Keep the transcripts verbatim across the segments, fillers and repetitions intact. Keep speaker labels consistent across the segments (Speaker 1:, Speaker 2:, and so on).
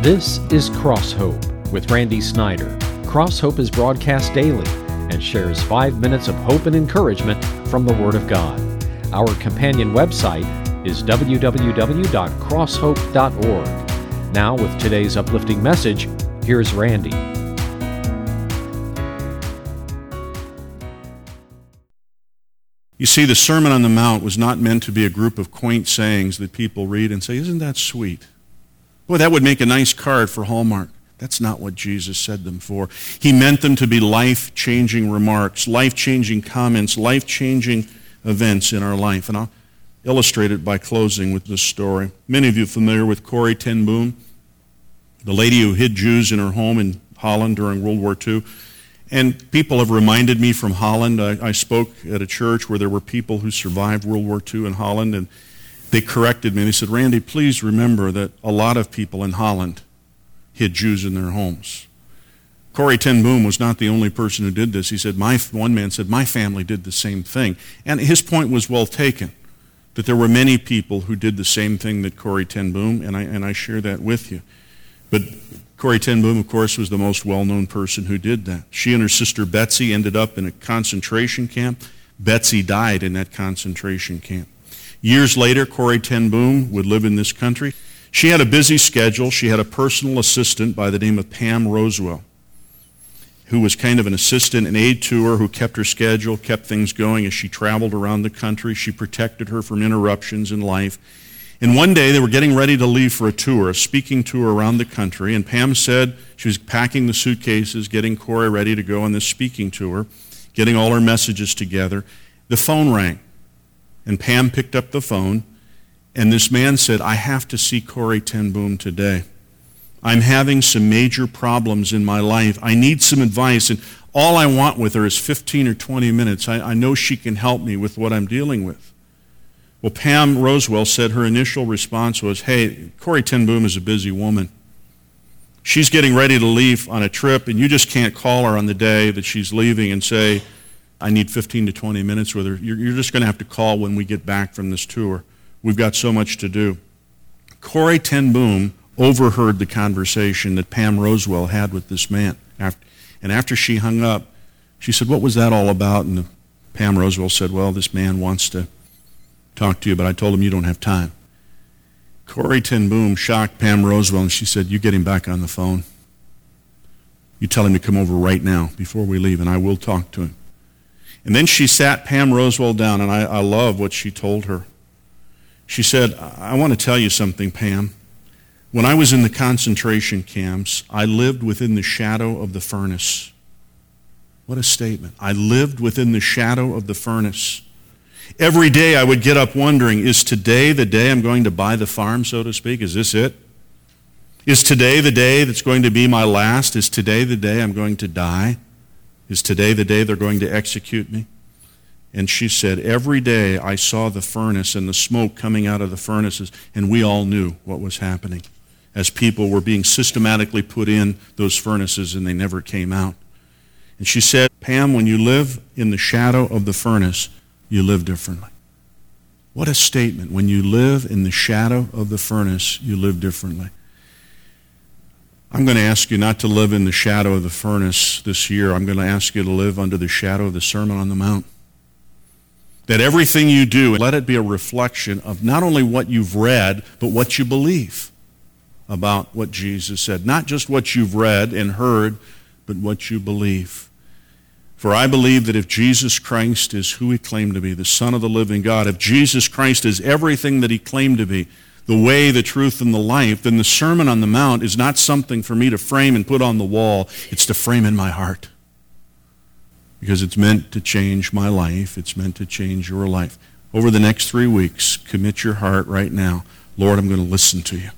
Speaker 1: This is Cross Hope with Randy Snyder. Cross Hope is broadcast daily and shares five minutes of hope and encouragement from the Word of God. Our companion website is w w w dot cross hope dot org. Now, with today's uplifting message, here's Randy.
Speaker 2: You see, the Sermon on the Mount was not meant to be a group of quaint sayings that people read and say, "Isn't that sweet? Boy, that would make a nice card for Hallmark." That's not what Jesus said them for. He meant them to be life-changing remarks, life-changing comments, life-changing events in our life. And I'll illustrate it by closing with this story. Many of you are familiar with Corrie ten Boom, the lady who hid Jews in her home in Holland during World War Two. And people have reminded me from Holland. I, I spoke at a church where there were people who survived World War Two in Holland, and they corrected me. They said, "Randy, please remember that a lot of people in Holland hid Jews in their homes." Corrie ten Boom was not the only person who did this. He said, my, one man said, "My family did the same thing." And his point was well taken, that there were many people who did the same thing that Corrie ten Boom, and I, and I share that with you. But Corrie ten Boom, of course, was the most well-known person who did that. She and her sister Betsy ended up in a concentration camp. Betsy died in that concentration camp. Years later, Corrie ten Boom would live in this country. She had a busy schedule. She had a personal assistant by the name of Pam Rosewell, who was kind of an assistant, an aide to her, who kept her schedule, kept things going as she traveled around the country. She protected her from interruptions in life. And one day they were getting ready to leave for a tour, a speaking tour around the country, and Pam said she was packing the suitcases, getting Corrie ready to go on this speaking tour, getting all her messages together. The phone rang, and Pam picked up the phone, and this man said, "I have to see Corrie ten Boom today. I'm having some major problems in my life. I need some advice, and all I want with her is fifteen or twenty minutes. I, I know she can help me with what I'm dealing with." Well, Pam Rosewell said her initial response was, "Hey, Corrie ten Boom is a busy woman. She's getting ready to leave on a trip, and you just can't call her on the day that she's leaving and say, 'I need fifteen to twenty minutes with her.' You're, you're just going to have to call when we get back from this tour. We've got so much to do." Corrie ten Boom overheard the conversation that Pam Rosewell had with this man. And after she hung up, she said, "What was that all about?" And Pam Rosewell said, "Well, this man wants to talk to you, but I told him you don't have time." Corrie ten Boom shocked Pam Rosewell, and she said, "You get him back on the phone. You tell him to come over right now before we leave, and I will talk to him." And then she sat Pam Rosewell down, and I, I love what she told her. She said, "I want to tell you something, Pam. When I was in the concentration camps, I lived within the shadow of the furnace." What a statement. I lived within the shadow of the furnace. Every day I would get up wondering, is today the day I'm going to buy the farm, so to speak? Is this it? Is today the day that's going to be my last? Is today the day I'm going to die? Is today the day they're going to execute me? And she said, every day I saw the furnace and the smoke coming out of the furnaces, and we all knew what was happening as people were being systematically put in those furnaces and they never came out. And she said, "Pam, when you live in the shadow of the furnace, you live differently." What a statement. When you live in the shadow of the furnace, you live differently. I'm going to ask you not to live in the shadow of the furnace this year. I'm going to ask you to live under the shadow of the Sermon on the Mount. That everything you do, let it be a reflection of not only what you've read, but what you believe about what Jesus said. Not just what you've read and heard, but what you believe. For I believe that if Jesus Christ is who he claimed to be, the Son of the living God, if Jesus Christ is everything that he claimed to be, the way, the truth, and the life, then the Sermon on the Mount is not something for me to frame and put on the wall. It's to frame in my heart. Because it's meant to change my life. It's meant to change your life. Over the next three weeks, commit your heart right now. Lord, I'm going to listen to you.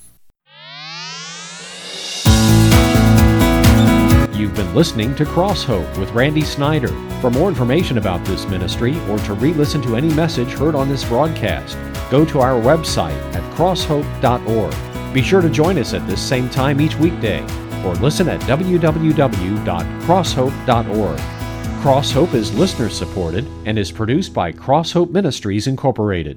Speaker 1: You've been listening to Cross Hope with Randy Snyder. For more information about this ministry or to re-listen to any message heard on this broadcast, go to our website at cross hope dot org. Be sure to join us at this same time each weekday or listen at w w w dot cross hope dot org. Cross Hope is listener supported and is produced by Cross Hope Ministries Incorporated.